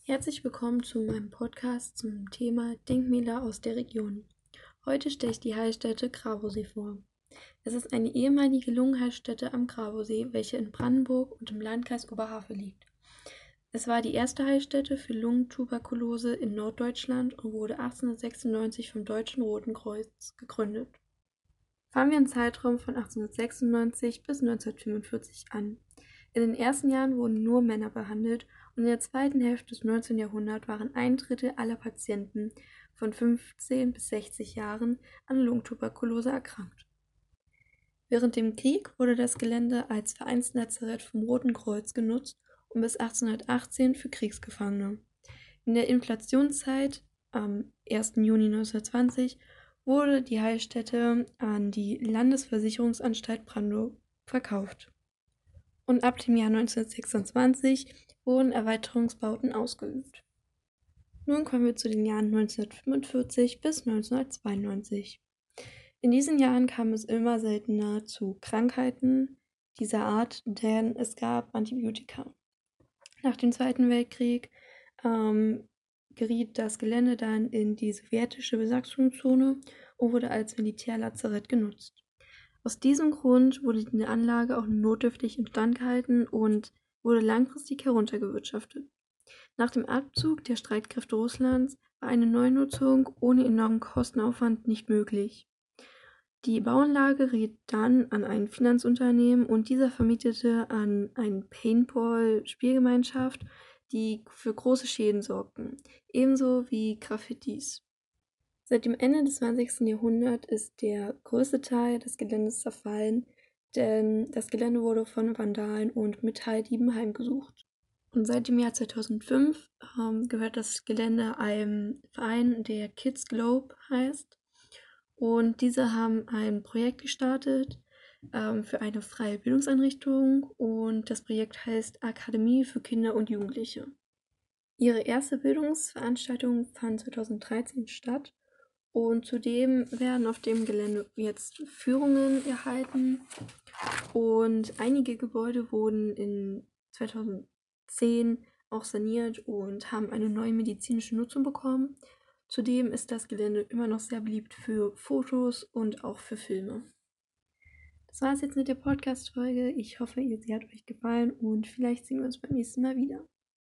Herzlich willkommen zu meinem Podcast zum Thema Denkmäler aus der Region. Heute stelle ich die Heilstätte Gravosee vor. Es ist eine ehemalige Lungenheilstätte am Gravosee, welche in Brandenburg und im Landkreis Oberhavel liegt. Es war die erste Heilstätte für Lungentuberkulose in Norddeutschland und wurde 1896 vom Deutschen Roten Kreuz gegründet. Fangen wir im Zeitraum von 1896 bis 1945 an. In den ersten Jahren wurden nur Männer behandelt und in der zweiten Hälfte des 19. Jahrhunderts waren 1/3 aller Patienten von 15 bis 60 Jahren an Lungentuberkulose erkrankt. Während dem Krieg wurde das Gelände als Vereinslazarett vom Roten Kreuz genutzt und bis 1818 für Kriegsgefangene. In der Inflationszeit am 1. Juni 1920 wurde die Heilstätte an die Landesversicherungsanstalt Brandenburg verkauft. Und ab dem Jahr 1926 wurden Erweiterungsbauten ausgeübt. Nun kommen wir zu den Jahren 1945 bis 1992. In diesen Jahren kam es immer seltener zu Krankheiten dieser Art, denn es gab Antibiotika. Nach dem Zweiten Weltkrieg geriet das Gelände dann in die sowjetische Besatzungszone und wurde als Militärlazarett genutzt. Aus diesem Grund wurde die Anlage auch notdürftig instand gehalten und wurde langfristig heruntergewirtschaftet. Nach dem Abzug der Streitkräfte Russlands war eine Neunutzung ohne enormen Kostenaufwand nicht möglich. Die Bauanlage geriet dann an ein Finanzunternehmen und dieser vermietete an eine Paintball-Spielgemeinschaft, die für große Schäden sorgten, ebenso wie Graffitis. Seit dem Ende des 20. Jahrhunderts ist der größte Teil des Geländes zerfallen, denn das Gelände wurde von Vandalen und Metalldieben heimgesucht. Und seit dem Jahr 2005 gehört das Gelände einem Verein, der Kids Globe heißt. Und diese haben ein Projekt gestartet für eine freie Bildungseinrichtung und das Projekt heißt Akademie für Kinder und Jugendliche. Ihre erste Bildungsveranstaltung fand 2013 statt und zudem werden auf dem Gelände jetzt Führungen erhalten und einige Gebäude wurden in 2010 auch saniert und haben eine neue medizinische Nutzung bekommen. Zudem ist das Gelände immer noch sehr beliebt für Fotos und auch für Filme. Das war es jetzt mit der Podcast-Folge. Ich hoffe, sie hat euch gefallen und vielleicht sehen wir uns beim nächsten Mal wieder.